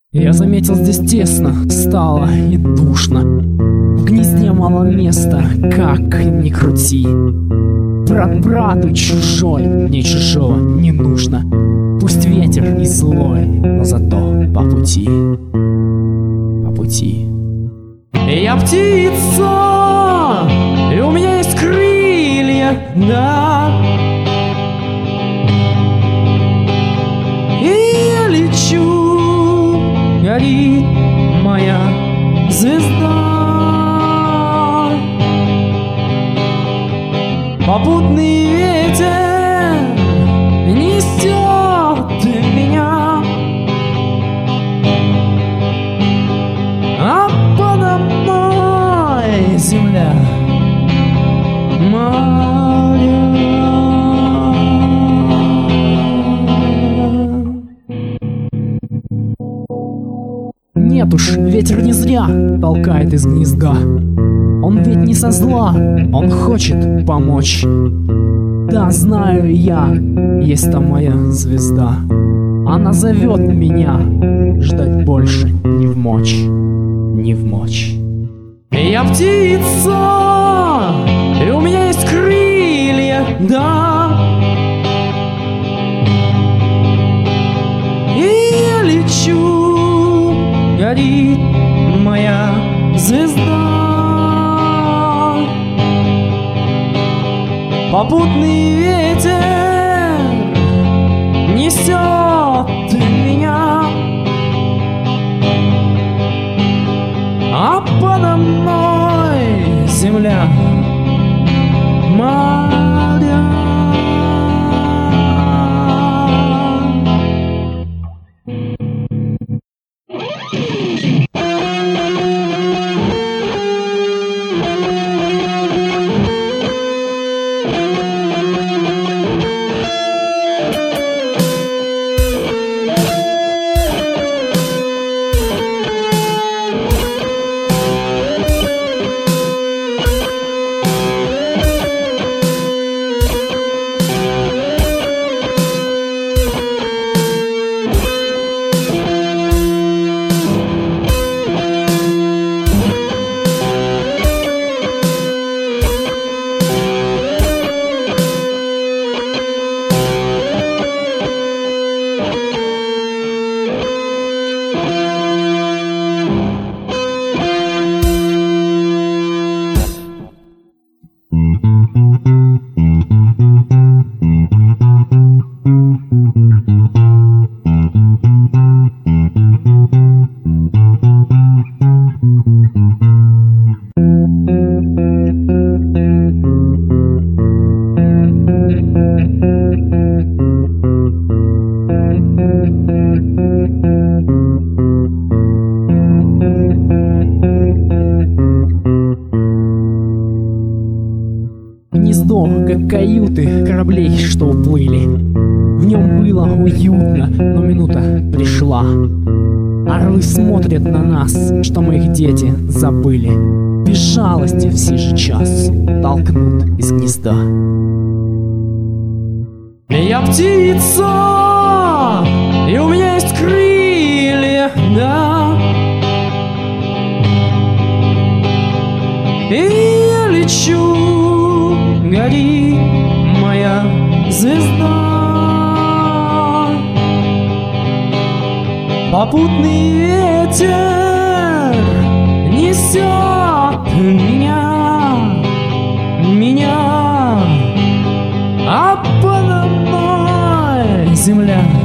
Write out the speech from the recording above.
Я заметил, здесь тесно стало и душно. В гнезде мало места, как ни крути. Брат брату чужой, мне чужого не нужно. Пусть ветер и злой, но зато по пути. По пути. Я птица, и у меня есть крылья, да. И я лечу, горит моя звезда. Попутный ветер несет меня, а подо мной земля моя. Нет уж, ветер не зря толкает из гнезда. Он ведь не со зла, он хочет помочь. Да, знаю я, есть там моя звезда. Она зовет меня, ждать больше не вмочь, не вмочь. Я птица, и у меня есть крылья, да. И я лечу, горит моя звезда. Попутный ветер несет меня, а подо мной земля моя. Гнездо, как каюты кораблей, что уплыли. В нем было уютно, но минута пришла. Орлы смотрят на нас, что мы их дети забыли. Без жалости в сей же час толкнут из гнезда. Я птица, и у меня есть крылья, да. И я лечу, горит моя звезда. Попутный ветер несет меня, а подо мной земля